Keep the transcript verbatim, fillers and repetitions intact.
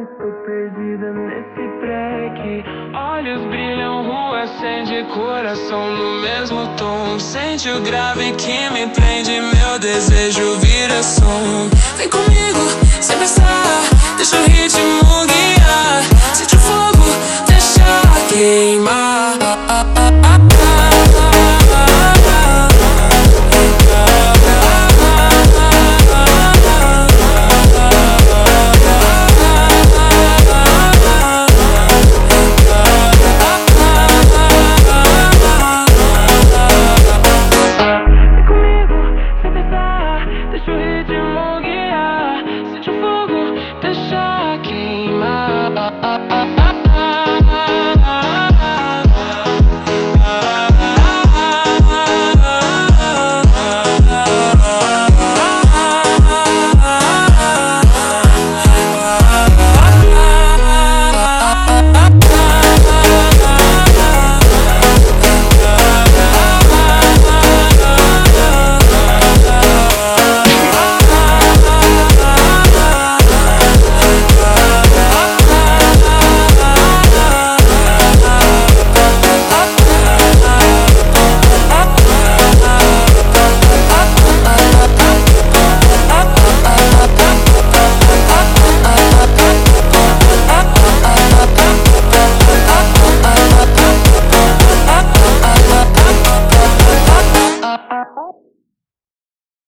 Tô perdida nesse break. Olhos brilham, rua acende, coração no mesmo tom. Sente o grave que me prende, meu desejo vira som. Vem comigo, sem pensar